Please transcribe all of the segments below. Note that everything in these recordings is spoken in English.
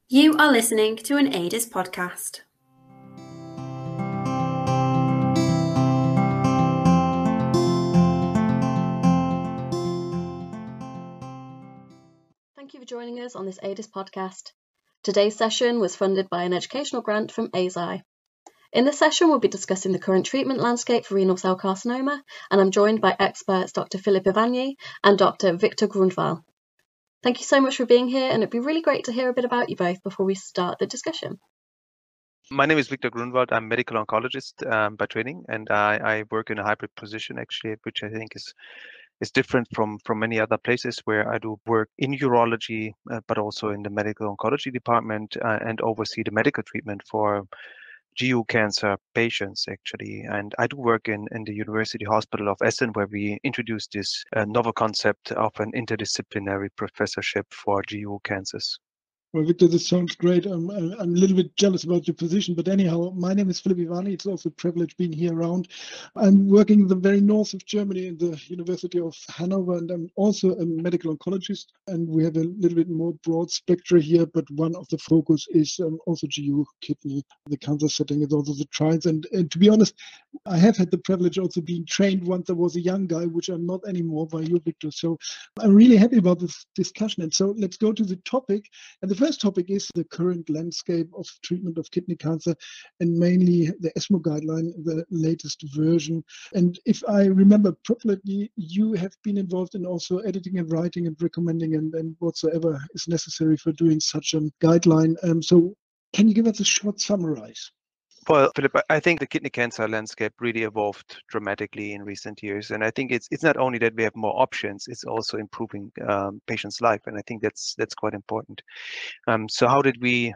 You are listening to an ADIS podcast. Thank you for joining us on this ADIS podcast. Today's session was funded by an educational grant from ASI. In this session, we'll be discussing the current treatment landscape for renal cell carcinoma, and I'm joined by experts Dr. Philippe Evanier and Dr. Victor Grunwald. Thank you so much for being here, and it'd be really great to hear a bit about you both before we start the discussion. My name is Victor Grunwald. I'm a medical oncologist by training, and I work in a hybrid position actually, which I think is different from many other places where I do work in urology, but also in the medical oncology department and oversee the medical treatment for GU cancer patients actually. And I do work in the University Hospital of Essen, where we introduced this novel concept of an interdisciplinary professorship for GU cancers. Well, Victor, this sounds great. I'm a little bit jealous about your position, but anyhow, my name is Philippe Evanier. It's also a privilege being here around. I'm working in the very north of Germany in the University of Hanover, and I'm also a medical oncologist. And we have a little bit more broad spectrum here, but one of the focus is also GU kidney. The cancer setting is also the trials. And to be honest, I have had the privilege also being trained once I was a young guy, which I'm not anymore by you, Victor. So I'm really happy about this discussion. And so let's go to the topic. And the first topic is the current landscape of treatment of kidney cancer, and mainly the ESMO guideline, the latest version. And if I remember properly, you have been involved in also editing and writing and recommending and whatsoever is necessary for doing such a guideline. So can you give us a short summarize? Well, Philip, I think the kidney cancer landscape really evolved dramatically in recent years, and I think it's not only that we have more options; it's also improving patients' life, and I think that's quite important. So how did we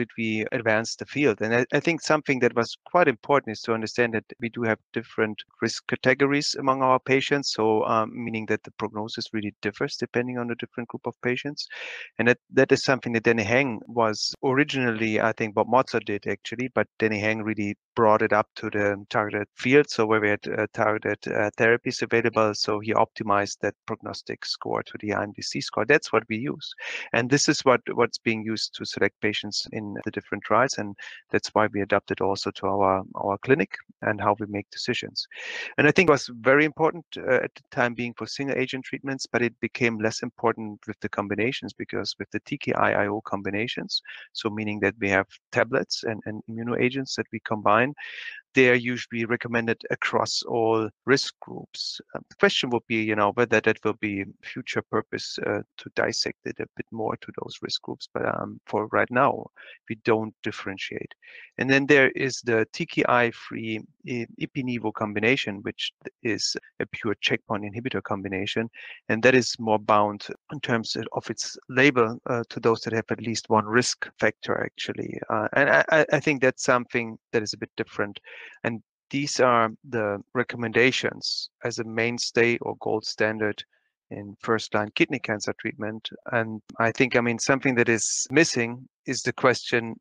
advance the field? And I think something that was quite important is to understand that we do have different risk categories among our patients. So meaning that the prognosis really differs depending on the different group of patients, and that is something that Danny Heng was originally, I think, Bob Mozart did actually, but Danny Heng really brought it up to the targeted field. So where we had targeted therapies available, so he optimized that prognostic score to the IMDC score. That's what we use, and this is what's being used to select patients in the different trials, and that's why we adapted also to our clinic and how we make decisions. And I think it was very important at the time being for single agent treatments, but it became less important with the combinations, because with the TKI-IO combinations, so meaning that we have tablets and immunoagents that we combine, they are usually recommended across all risk groups. The question would be, whether that will be future purpose to dissect it a bit more to those risk groups. But for right now, we don't differentiate. And then there is the TKI-free Ipi/Nivo combination, which is a pure checkpoint inhibitor combination, and that is more bound in terms of its label to those that have at least one risk factor, actually. And I think that's something that is a bit different. And these are the recommendations as a mainstay or gold standard in first-line kidney cancer treatment. And I think, something that is missing is the question,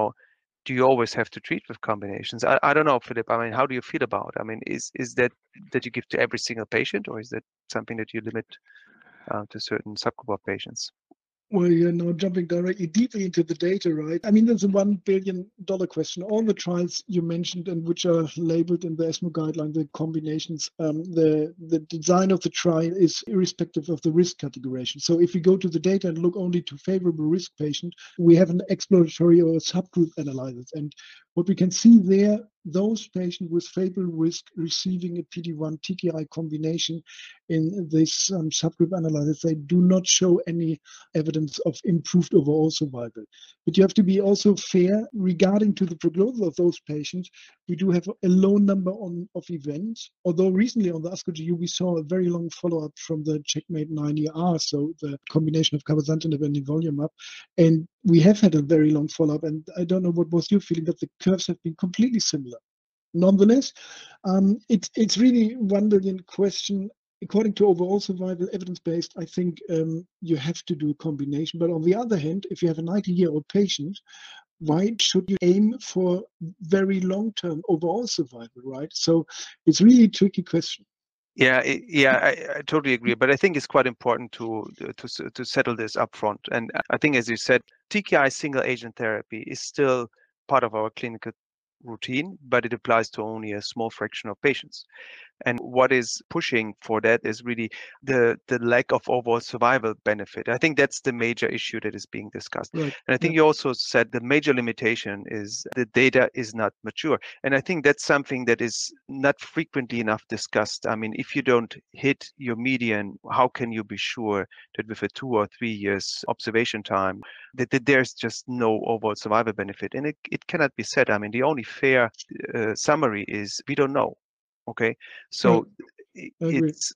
do you always have to treat with combinations? I don't know, Philip. How do you feel about it? Is that you give to every single patient, or is that something that you limit to certain subgroup of patients? Well, you're now jumping directly deeply into the data, right? There's a $1 billion question. All the trials you mentioned and which are labeled in the ESMO guideline, the combinations, the design of the trial is irrespective of the risk categorization. So if we go to the data and look only to favorable risk patient, we have an exploratory or subgroup analysis. And what we can see there, those patients with favorable risk receiving a PD-1 TKI combination in this subgroup analysis, they do not show any evidence of improved overall survival. But you have to be also fair regarding to the prognosis of those patients. We do have a low number of events, although recently on the ASCO GU we saw a very long follow-up from the CheckMate 9ER, so the combination of cabozantinib and nivolumab, and we have had a very long follow-up, and I don't know what was your feeling, but the curves have been completely similar. Nonetheless, it's really $1 billion question. According to overall survival, evidence-based, I think you have to do a combination. But on the other hand, if you have a 90-year-old patient, why should you aim for very long-term overall survival, right? So it's really a tricky question. I totally agree. But I think it's quite important to settle this up front. And I think, as you said, TKI single agent therapy is still part of our clinical routine, but it applies to only a small fraction of patients. And what is pushing for that is really the lack of overall survival benefit. I think that's the major issue that is being discussed. Right. And I think you also said the major limitation is the data is not mature. And I think that's something that is not frequently enough discussed. I mean, if you don't hit your median, how can you be sure that with a 2 or 3 years observation time, that there's just no overall survival benefit? And it cannot be said. I mean, the only fair summary is we don't know. Okay, so it's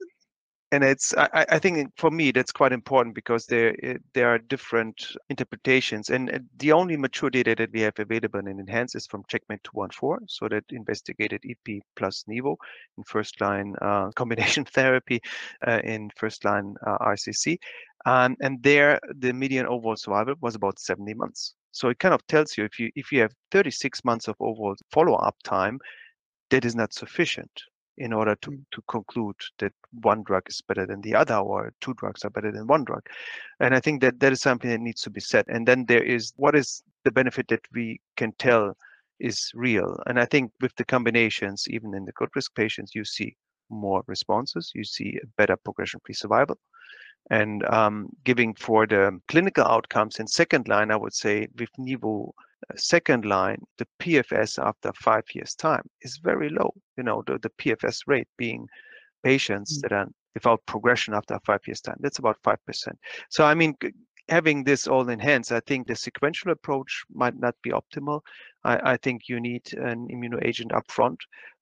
I think for me that's quite important because there are different interpretations, and the only mature data that we have available in ENHANCE is from CheckMate 214, so that investigated EP plus Nivo in first line combination therapy in first line RCC, and there the median overall survival was about 70 months. So it kind of tells you if you have 36 months of overall follow-up time, that is not sufficient in order to conclude that one drug is better than the other or two drugs are better than one drug. And I think that is something that needs to be said. And then there is what is the benefit that we can tell is real. And I think with the combinations, even in the good risk patients, you see more responses, you see a better progression-free survival. And giving for the clinical outcomes in second line, I would say with Nivo second line, the PFS after 5 years time is very low. You know, the PFS rate being patients that are without progression after 5 years time, that's about 5%. So, I mean, having this all in hands, I think the sequential approach might not be optimal. I think you need an immunoagent up front.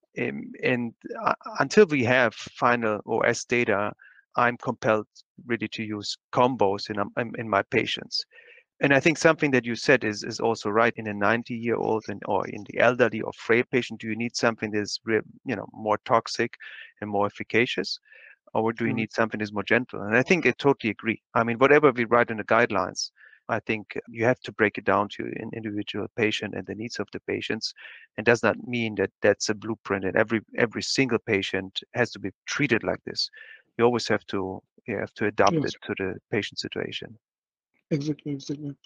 And until we have final OS data, I'm compelled really to use combos in my patients. And I think something that you said is also right. In a 90-year-old or in the elderly or frail patient, do you need something that is more toxic and more efficacious, or do you need something that's more gentle? And I think I totally agree. I mean, whatever we write in the guidelines, I think you have to break it down to an individual patient and the needs of the patients. It does not mean that that's a blueprint and every single patient has to be treated like this. You always have to adapt it to the patient situation. Exactly.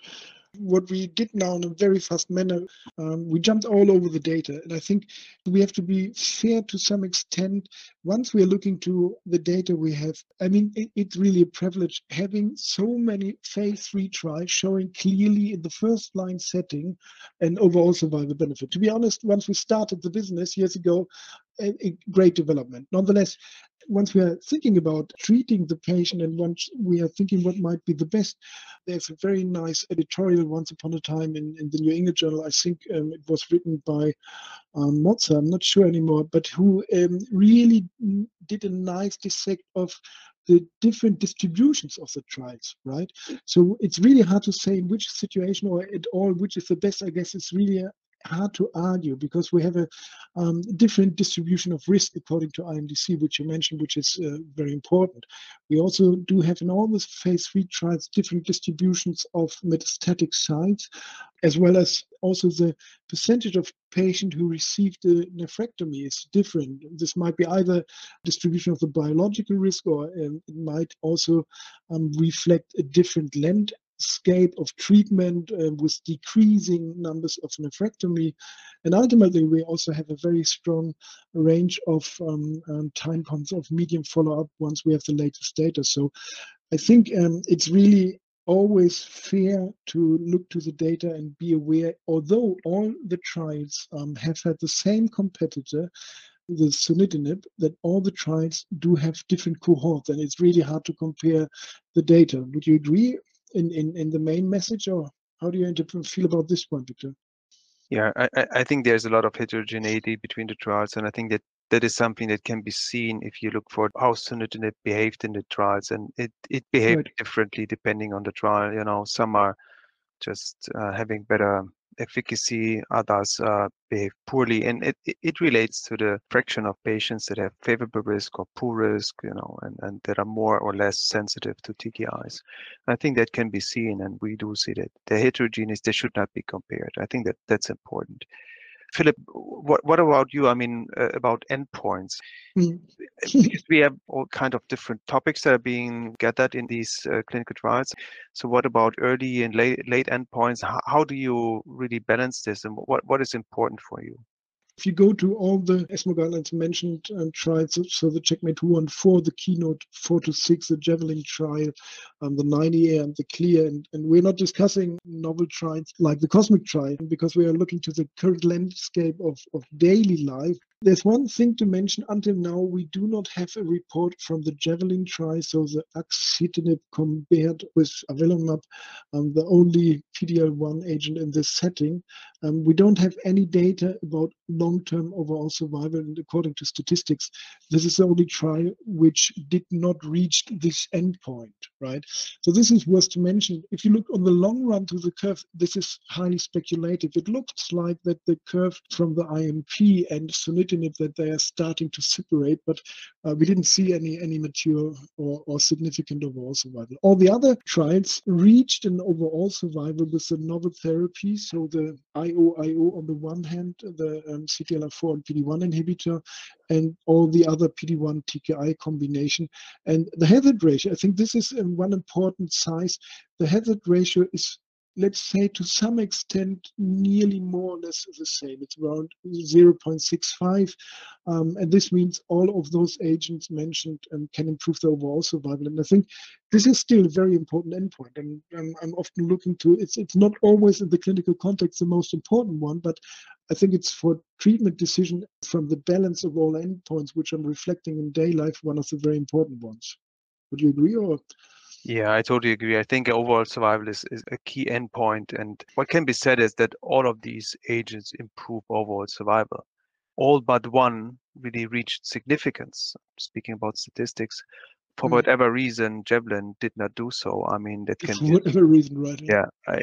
What we did now in a very fast manner, we jumped all over the data. And I think we have to be fair to some extent. Once we are looking to the data we have, I mean, it's really a privilege having so many phase 3 trials showing clearly in the first line setting an overall survival benefit. To be honest, once we started the business years ago, a great development. Nonetheless, once we are thinking about treating the patient and once we are thinking what might be the best, there's a very nice editorial once upon a time in the New England Journal. I think it was written by Motzer, I'm not sure anymore, but who really did a nice dissect of the different distributions of the trials, right? So it's really hard to say in which situation or at all which is the best. I guess it's really hard to argue because we have a different distribution of risk according to IMDC, which you mentioned, which is very important. We also do have in all the phase 3 trials different distributions of metastatic sites, as well as also the percentage of patients who received the nephrectomy is different. This might be either distribution of the biological risk, or it might also reflect a different landscape of treatment with decreasing numbers of nephrectomy. And ultimately, we also have a very strong range of time points of medium follow-up once we have the latest data. So I think it's really always fair to look to the data and be aware, although all the trials have had the same competitor, the sunitinib, that all the trials do have different cohorts, and it's really hard to compare the data. Would you agree in the main message, or how do you feel about this one, Victor? Yeah, I think there's a lot of heterogeneity between the trials, and I think that is something that can be seen if you look for how sunitinib behaved in the trials, and it behaved differently depending on the trial. You know, some are just having better efficacy, others behave poorly, and it relates to the fraction of patients that have favorable risk or poor risk, you know, and that are more or less sensitive to TKIs. I think that can be seen, and we do see that the heterogeneous, they should not be compared. I think that's important. Philip, what about you? I mean, about endpoints. Mm. Because we have all kind of different topics that are being gathered in these clinical trials. So what about early and late endpoints? How do you really balance this, and what is important for you? If you go to all the ESMO guidelines mentioned and trials, so the CheckMate 214, the Keynote 4 to 6, the Javelin trial, the 90A and the CLEAR, and we're not discussing novel trials like the COSMIC trial because we are looking to the current landscape of daily life. There's one thing to mention. Until now, we do not have a report from the Javelin trial, so the axitinib compared with avelumab, the only PD-L1 agent in this setting. We don't have any data about long-term overall survival, and according to statistics, this is the only trial which did not reach this endpoint, right? So this is worth to mention. If you look on the long run to the curve, this is highly speculative. It looks like that the curve from the IMP and sunitinib, that they are starting to separate, but we didn't see any mature or significant overall survival. All the other trials reached an overall survival with the novel therapy, so the IO on the one hand, the CTLR4 and PD-1 inhibitor, and all the other PD-1 TKI combination. And the hazard ratio, I think this is one important size. The hazard ratio is, let's say, to some extent, nearly more or less the same. It's around 0.65. And this means all of those agents mentioned can improve the overall survival. And I think this is still a very important endpoint. And I'm often looking to, it's not always in the clinical context the most important one, but I think it's for treatment decision from the balance of all endpoints, which I'm reflecting in day life, one of the very important ones. Would you agree, or? Yeah, I totally agree. I think overall survival is a key endpoint. And what can be said is that all of these agents improve overall survival. All but one really reached significance. Speaking about statistics, for whatever reason, Javelin did not do so. I mean, that can For be, whatever reason, right? yeah,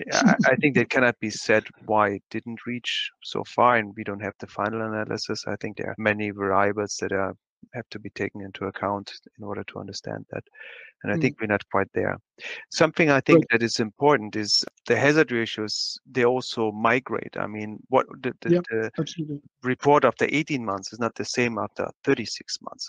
I think that cannot be said why it didn't reach so far, and we don't have the final analysis. I think there are many variables that have to be taken into account in order to understand that. And I think we're not quite there. Something I think that is important is the hazard ratios, they also migrate. I mean, what the Absolutely. report after 18 months is not the same after 36 months.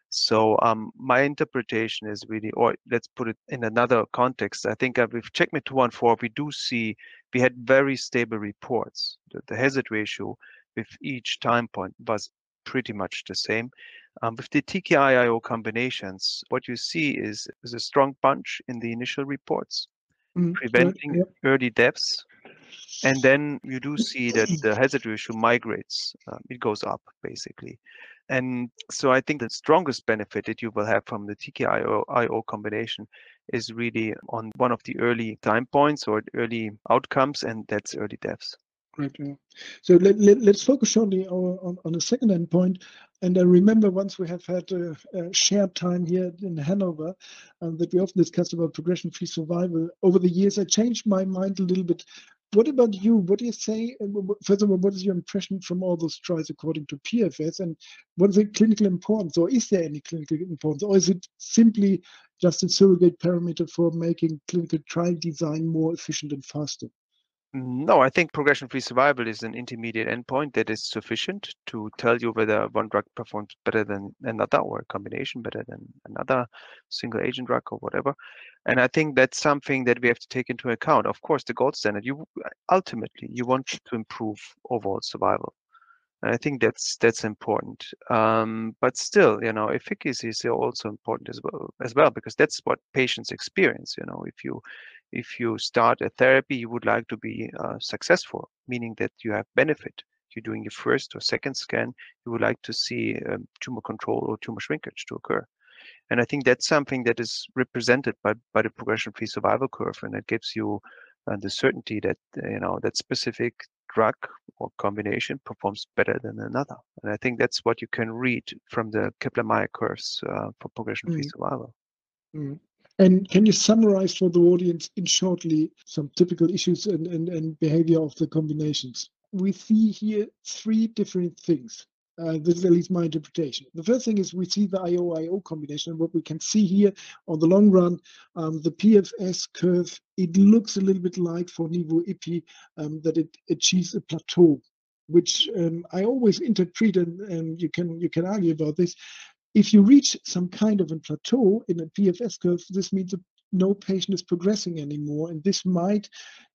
So my interpretation is really, or let's put it in another context. I think with CheckMate 214, we do see we had very stable reports. The hazard ratio with each time point was pretty much the same. With the TKI-IO combinations, what you see is a strong punch in the initial reports, preventing early deaths. And then you do see that the hazard ratio migrates. It goes up, basically. And so I think the strongest benefit that you will have from the TKI-IO combination is really on one of the early time points or early outcomes, and that's early deaths. Great. Yeah. So let's focus shortly on the second endpoint. And I remember once we have had a shared time here in Hanover that we often discussed about progression-free survival. Over the years, I changed my mind a little bit. What about you? What do you say? First of all, what is your impression from all those trials according to PFS? And what is the clinical importance? Or is there any clinical importance? Or is it simply just a surrogate parameter for making clinical trial design more efficient and faster? No, I think progression-free survival is an intermediate endpoint that is sufficient to tell you whether one drug performs better than another or a combination better than another single agent drug or whatever. And I think that's something that we have to take into account. Of course, the gold standard, ultimately you want to improve overall survival. And I think that's important. But still, efficacy is also important as well, because that's what patients experience. If you start a therapy, you would like to be successful, meaning that you have benefit. You're doing your first or second scan, you would like to see tumor control or tumor shrinkage to occur. And I think that's something that is represented by the progression-free survival curve, and it gives you the certainty that that specific drug or combination performs better than another. And I think that's what you can read from the Kaplan-Meier curves for progression-free survival. And can you summarize for the audience in shortly some typical issues and behavior of the combinations? We see here three different things. This is at least my interpretation. The first thing is we see the IO-IO combination. And what we can see here on the long run, the PFS curve, it looks a little bit like for Nivo-Ipi that it achieves a plateau which I always interpret, and you can argue about this. If you reach some kind of a plateau in a PFS curve, this means that no patient is progressing anymore, and this might,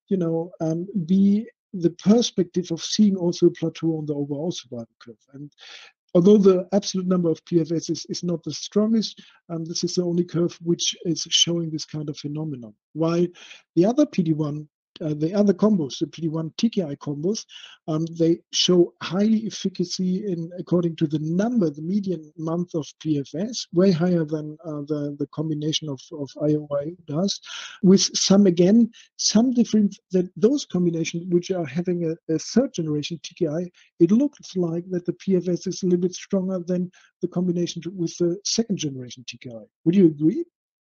be the perspective of seeing also a plateau on the overall survival curve. And although the absolute number of PFS is not the strongest, this is the only curve which is showing this kind of phenomenon. While the other PD-1, the other combos, the PD-1 TKI combos, they show highly efficacy according to the median month of PFS, way higher than the combination of IO does, with some difference that those combinations which are having a third generation TKI, it looks like that the PFS is a little bit stronger than the combination with the second generation TKI. Would you agree?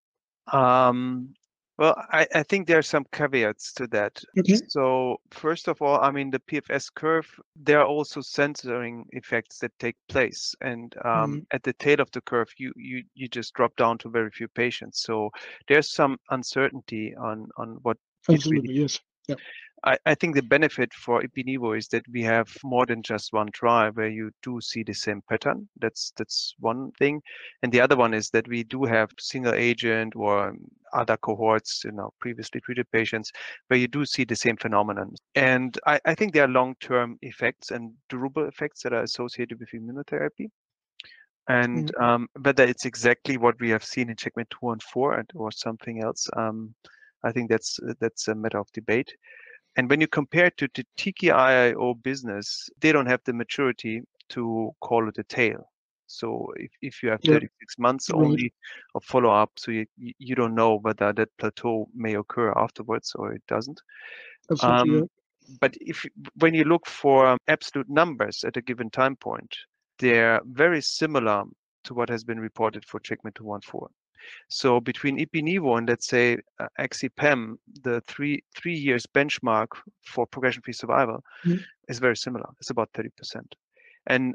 Well, I think there are some caveats to that. Okay. So first of all, I mean, the PFS curve, there are also censoring effects that take place. And at the tail of the curve, you just drop down to very few patients. So there's some uncertainty on what Absolutely, yes. Yeah. I think the benefit for Ipi/Nivo is that we have more than just one trial where you do see the same pattern. That's one thing. And the other one is that we do have single agent or other cohorts, previously treated patients where you do see the same phenomenon. And I think there are long-term effects and durable effects that are associated with immunotherapy. And whether it's exactly what we have seen in CheckMate 214 or something else, I think that's a matter of debate. And when you compare it to the TKI-IO business, they don't have the maturity to call it a tail. So if you have 36 months only of follow-up, so you don't know whether that plateau may occur afterwards or it doesn't. Absolutely, But when you look for absolute numbers at a given time point, they're very similar to what has been reported for CheckMate 214. So between Ipi/Nivo and let's say Axi/Pem, the three years benchmark for progression-free survival is very similar. It's about 30%. And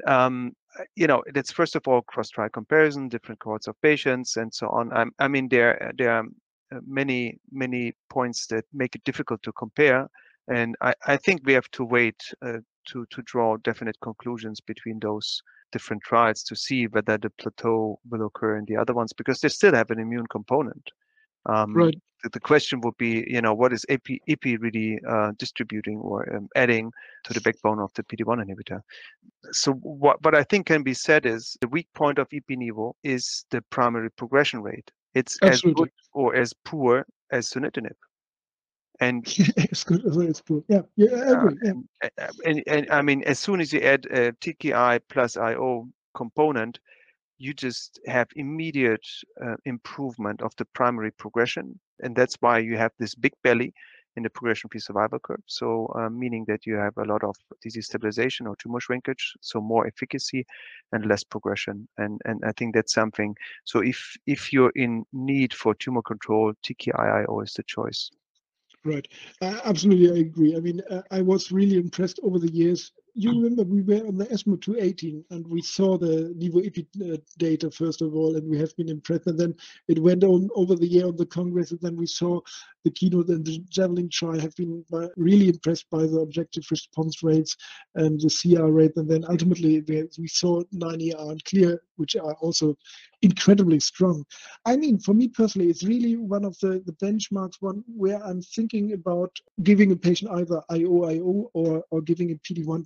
that's first of all cross-trial comparison, different cohorts of patients, and so on. I mean, there are many points that make it difficult to compare, and I think we have to wait to draw definite conclusions between those different trials to see whether the plateau will occur in the other ones, because they still have an immune component. Right. The question would be, what is Ipi really distributing or adding to the backbone of the PD-1 inhibitor? So what I think can be said is the weak point of Ipi/Nivo is the primary progression rate. It's Absolutely. as good or as poor as sunitinib. And it's good as it's poor. Yeah, I agree. And I mean, as soon as you add a TKI plus IO component, you just have immediate improvement of the primary progression. And that's why you have this big belly in the progression-free survival curve. So meaning that you have a lot of disease stabilization or tumor shrinkage, so more efficacy and less progression. And I think that's something. So if you're in need for tumor control, TKI/IO is the choice. Right. Absolutely, I agree. I mean, I was really impressed over the years. You remember we were on the ESMO 218 and we saw the Nivo/Ipi data first of all, and we have been impressed. And then it went on over the year on the Congress, and then we saw the Keynote and the Javelin trial. Have been really impressed by the objective response rates and the CR rate. And then ultimately we saw 9ER and clear, which are also incredibly strong. I mean, for me personally, it's really one of the benchmarks, one where I'm thinking about giving a patient either IO or giving a PD-1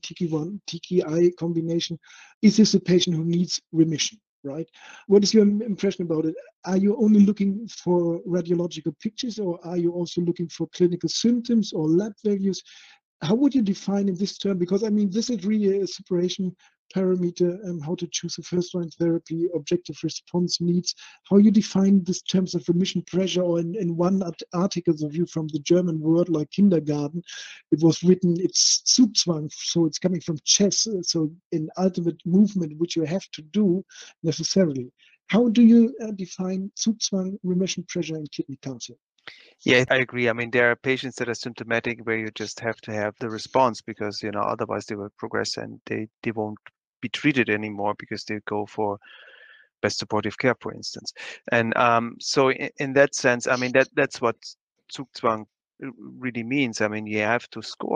TKI combination. Is this a patient who needs remission, right? What is your impression about it? Are you only looking for radiological pictures, or are you also looking for clinical symptoms or lab values? How would you define in this term? Because I mean, this is really a separation parameter, how to choose a first-line therapy, objective response needs, how you define this terms of remission pressure. Or in one article of you from the German word like kindergarten, it was written, it's Zugzwang, so it's coming from chess, so an ultimate movement which you have to do necessarily. How do you define Zugzwang remission pressure in kidney cancer? Yeah, I agree. I mean, there are patients that are symptomatic where you just have to have the response, because otherwise they will progress and they won't be treated anymore because they go for best supportive care, for instance. And so in that sense, I mean, that's what Zugzwang really means. I mean, you have to score.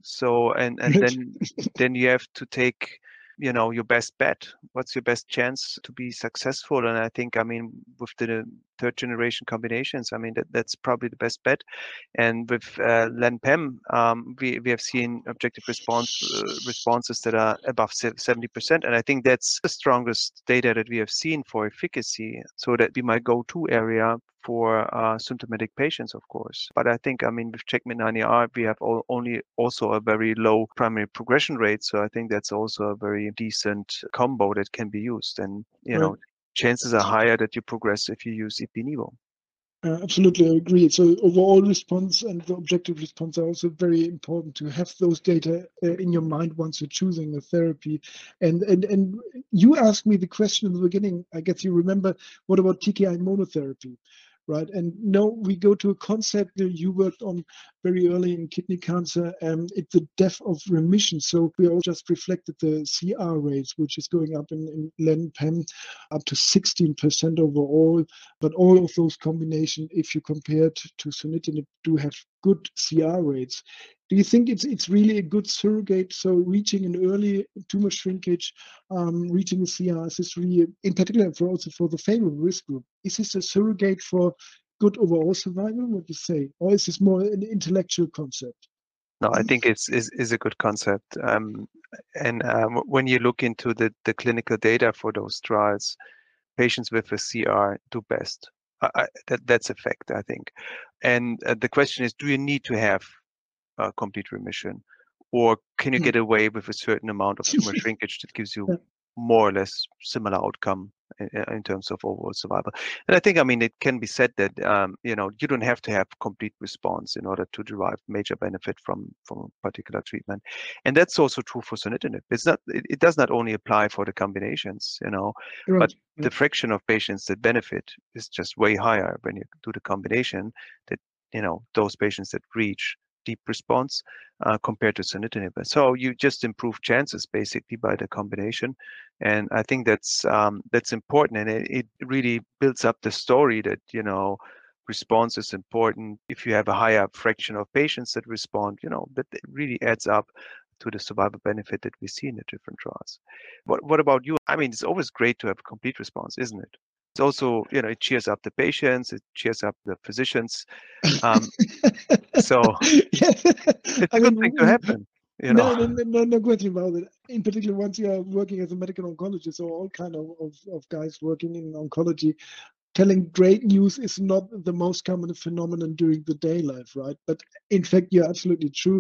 So and then you have to take, your best bet. What's your best chance to be successful? And I think, I mean, with the third generation combinations, I mean, that's probably the best bet. And with Len-Pem, we have seen objective responses that are above 70%. And I think that's the strongest data that we have seen for efficacy. So that be my go-to area for symptomatic patients, of course. But I think, I mean, with CheckMate 9ER, we have only also a very low primary progression rate. So I think that's also a very decent combo that can be used. And, chances are higher that you progress if you use Ipi/Nivo. Absolutely, I agree. So overall response and the objective response are also very important to have those data in your mind once you're choosing a therapy. And you asked me the question in the beginning, I guess you remember, what about TKI monotherapy? Right. And no, we go to a concept that you worked on very early in kidney cancer, and it's the depth of remission. So we all just reflected the CR rates, which is going up in Len-Pem up to 16% overall. But all of those combinations, if you compare it to sunitinib, do have good CR rates. Do you think it's really a good surrogate? So reaching an early tumor shrinkage, reaching a CR, is this really, in particular also for the favorable risk group, is this a surrogate for good overall survival? What do you say, or is this more an intellectual concept? No, I think it's a good concept. When you look into the clinical data for those trials, patients with a CR do best. That's a fact, I think. And the question is, do you need to have complete remission, or can you get away with a certain amount of tumor shrinkage that gives you more or less similar outcome in terms of overall survival? And I think, I mean, it can be said that you don't have to have complete response in order to derive major benefit from a particular treatment, and that's also true for sunitinib. It does not only apply for the combinations, but the fraction of patients that benefit is just way higher when you do the combination. That those patients that reach deep response compared to sunitinib. So you just improve chances basically by the combination, and I think that's important, and it really builds up the story that response is important. If you have a higher fraction of patients that respond, that it really adds up to the survival benefit that we see in the different trials. What about you? I mean, it's always great to have a complete response, isn't it? It's also, it cheers up the patients, it cheers up the physicians. So it's a good thing to happen. No question about it. In particular, once you are working as a medical oncologist, or all kind of guys working in oncology, telling great news is not the most common phenomenon during the day life, right? But in fact, you're absolutely true.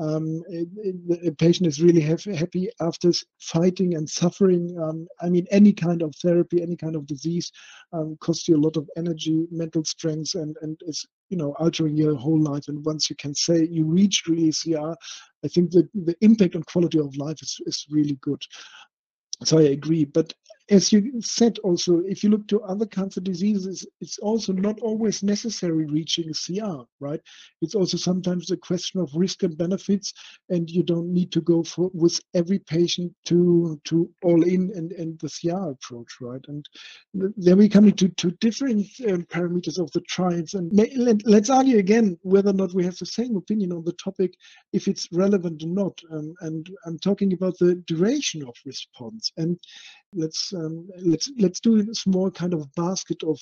A patient is really happy after fighting and suffering. I mean, any kind of therapy, any kind of disease costs you a lot of energy, mental strength, and is altering your whole life. And once you can say you reached really CR, I think the impact on quality of life is really good. So I agree. But as you said also, if you look to other cancer diseases, it's also not always necessary reaching a CR, right? It's also sometimes a question of risk and benefits, and you don't need to go with every patient to all in and the CR approach, right? And then we come into different parameters of the trials. And let's argue again whether or not we have the same opinion on the topic, if it's relevant or not. And I'm talking about the duration of response. And let's do a small kind of basket of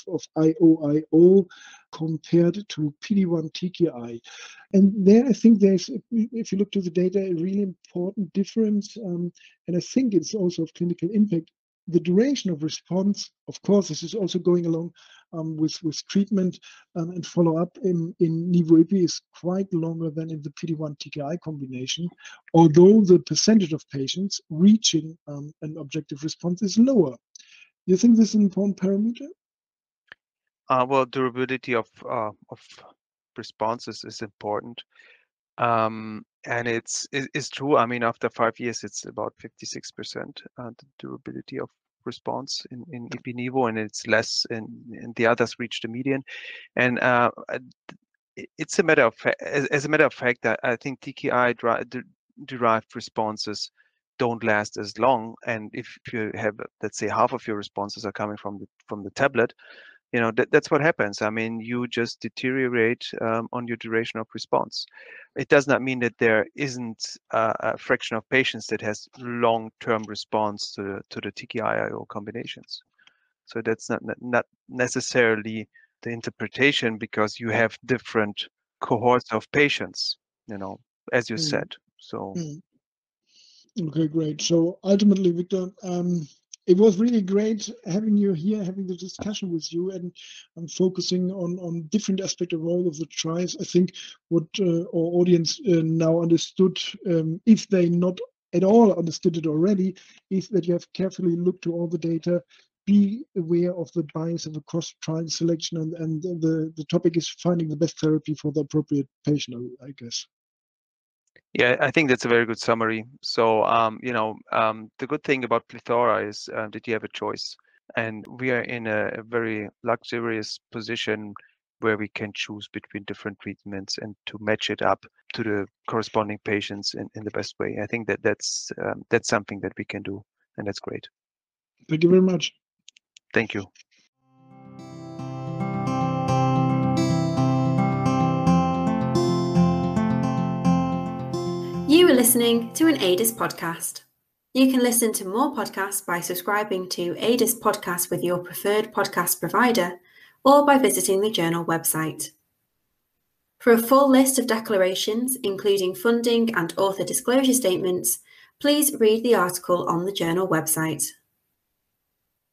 IO compared to PD-1 TKI. And there I think there's, if you look to the data, a really important difference. And I think it's also of clinical impact. The duration of response, of course, this is also going along with treatment and follow-up in Nivo/Ipi is quite longer than in the PD-1 TKI combination, although the percentage of patients reaching an objective response is lower. Do you think this is an important parameter? Well, durability of responses is important. And it's true. I mean, after 5 years, it's about 56% the durability of response in Ipi/Nivo, and it's less in the others reach the median. And it's a matter of as a matter of fact, I think TKI derived responses don't last as long. And if you have, let's say, half of your responses are coming from the tablet, That's what happens. I mean, you just deteriorate on your duration of response. It does not mean that there isn't a fraction of patients that has long-term response to the TKI-IO combinations. So that's not necessarily the interpretation, because you have different cohorts of patients, as you said. So. Okay, great. So ultimately, Victor, it was really great having you here, having the discussion with you, and focusing on different aspects of all of the trials. I think what our audience now understood, if they not at all understood it already, is that you have carefully looked to all the data, be aware of the bias of a cross-trial selection, and the topic is finding the best therapy for the appropriate patient, I guess. Yeah, I think that's a very good summary. So, the good thing about Plethora is that you have a choice, and we are in a very luxurious position where we can choose between different treatments and to match it up to the corresponding patients in the best way. I think that's something that we can do, and that's great. Thank you very much. Thank you. You are listening to an ADAS podcast. You can listen to more podcasts by subscribing to ADAS Podcast with your preferred podcast provider, or by visiting the journal website. For a full list of declarations, including funding and author disclosure statements, please read the article on the journal website.